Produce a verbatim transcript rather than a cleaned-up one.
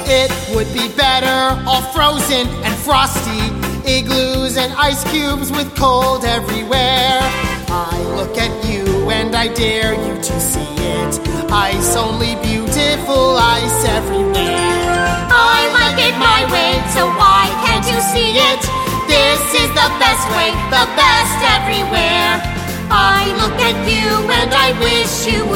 It would be better all frozen and frosty, igloos and ice cubes with cold everywhere. I look at you and I dare you to see it. Ice only, beautiful ice everywhere. I like it my way, so why can't you see it? This is the best way, the best everywhere. I look at you and I wish you